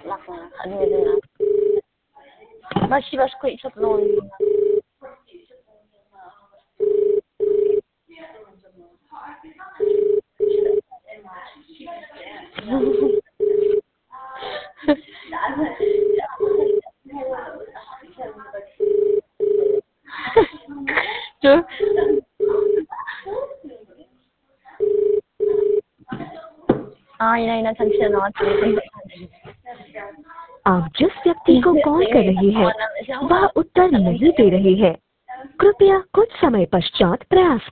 lakna admedina bashi bashi ko ichatlon जो ina tension आप जिस व्यक्ति को कॉल कर रही हैं वह उत्तर नहीं दे रही है। कृपया कुछ समय पश्चात प्रयास